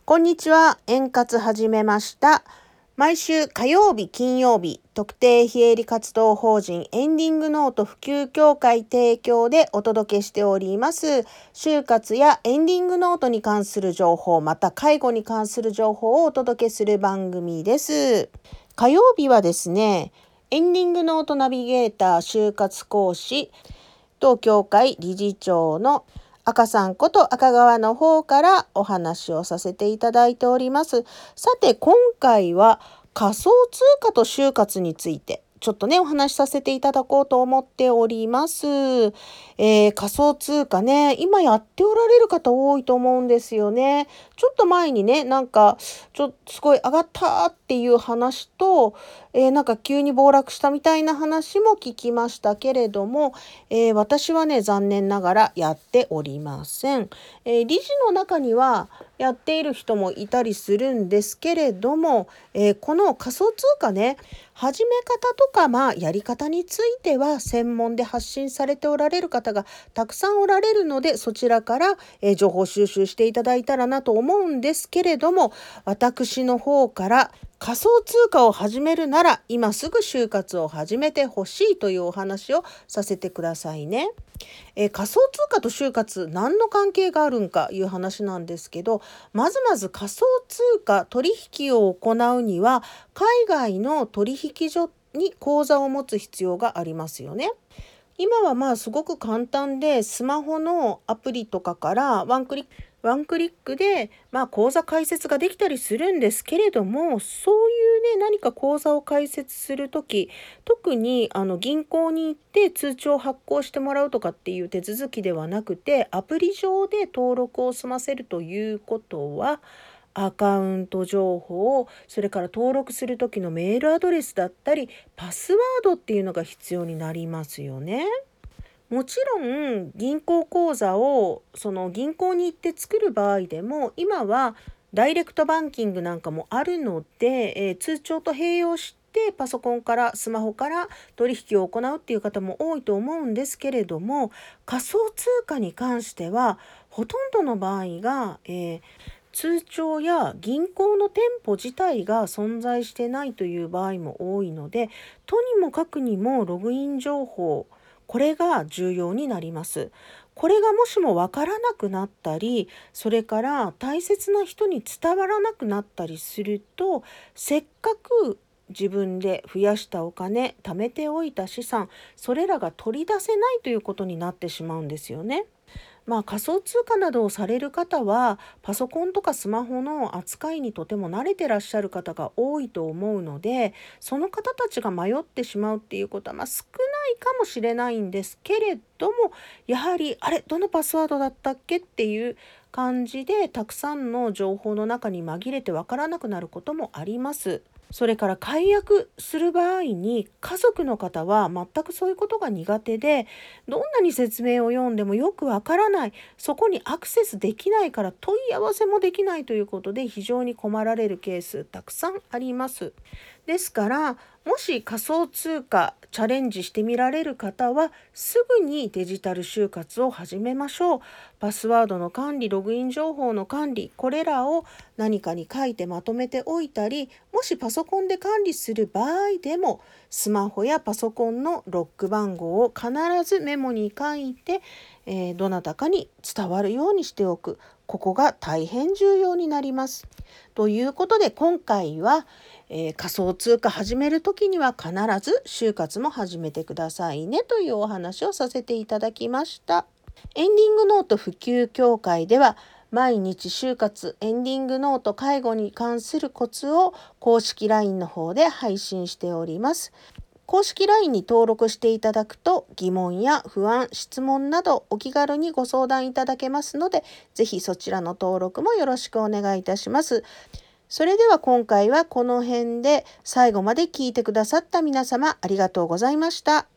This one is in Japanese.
こんにちは。円滑始めました。毎週火曜日、金曜日、特定非営利活動法人エンディングノート普及協会提供でお届けしております。就活やエンディングノートに関する情報、また介護に関する情報をお届けする番組です。火曜日はですね、エンディングノートナビゲーター就活講師、当協会理事長の赤さんこと赤川の方からお話をさせていただいております。さて今回は仮想通貨と就活についてちょっとねお話しさせていただこうと思っております。仮想通貨ね、今やっておられる方多いと思うんですよね。ちょっと前にね、すごい上がったっていう話と、急に暴落したみたいな話も聞きましたけれども、私はね残念ながらやっておりません。理事の中にはやっている人もいたりするんですけれども、この仮想通貨ね、始め方とかやり方については専門で発信されておられる方がたくさんおられるので、そちらから、情報収集していただいたらなと思うんですけれども、私の方から仮想通貨を始めるなら今すぐ就活を始めてほしいというお話をさせてくださいね。仮想通貨と就活何の関係があるんかいう話なんですけど、まず仮想通貨取引を行うには海外の取引所に口座を持つ必要がありますよね。今はすごく簡単で、スマホのアプリとかからワンクリックで口座開設ができたりするんですけれども、そういうね何か口座を開設するとき、特に銀行に行って通帳を発行してもらうとかっていう手続きではなくて、アプリ上で登録を済ませるということは、アカウント情報、それから登録する時のメールアドレスだったりパスワードっていうのが必要になりますよね。もちろん銀行口座をその銀行に行って作る場合でも、今はダイレクトバンキングなんかもあるので、通帳と併用してパソコンからスマホから取引を行うっていう方も多いと思うんですけれども、仮想通貨に関してはほとんどの場合が、通帳や銀行の店舗自体が存在してないという場合も多いので、とにもかくにもログイン情報、これが重要になります。これがもしもわからなくなったり、それから大切な人に伝わらなくなったりすると、せっかく自分で増やしたお金、貯めておいた資産、それらが取り出せないということになってしまうんですよね。仮想通貨などをされる方はパソコンとかスマホの扱いにとても慣れてらっしゃる方が多いと思うので、その方たちが迷ってしまうっていうことは少ないかもしれないんですけれども、やはりどのパスワードだったっけっていう感じでたくさんの情報の中に紛れてわからなくなることもあります。それから解約する場合に家族の方は全くそういうことが苦手で、どんなに説明を読んでもよくわからない、そこにアクセスできないから問い合わせもできないということで非常に困られるケースたくさんあります。ですからもし仮想通貨チャレンジしてみられる方はすぐにデジタル就活を始めましょう。パスワードの管理、ログイン情報の管理、これらを何かに書いてまとめておいたり、もしパソコンで管理する場合でもスマホやパソコンのロック番号を必ずメモに書いて、どなたかに伝わるようにしておく。ここが大変重要になります。ということで今回は、仮想通貨始めるときには必ず就活も始めてくださいねというお話をさせていただきました。エンディングノート普及協会では毎日就活、エンディングノート、介護に関するコツを公式 LINE の方で配信しております。公式 LINE に登録していただくと疑問や不安、質問などお気軽にご相談いただけますので、ぜひそちらの登録もよろしくお願いいたします。それでは今回はこの辺で、最後まで聞いてくださった皆様ありがとうございました。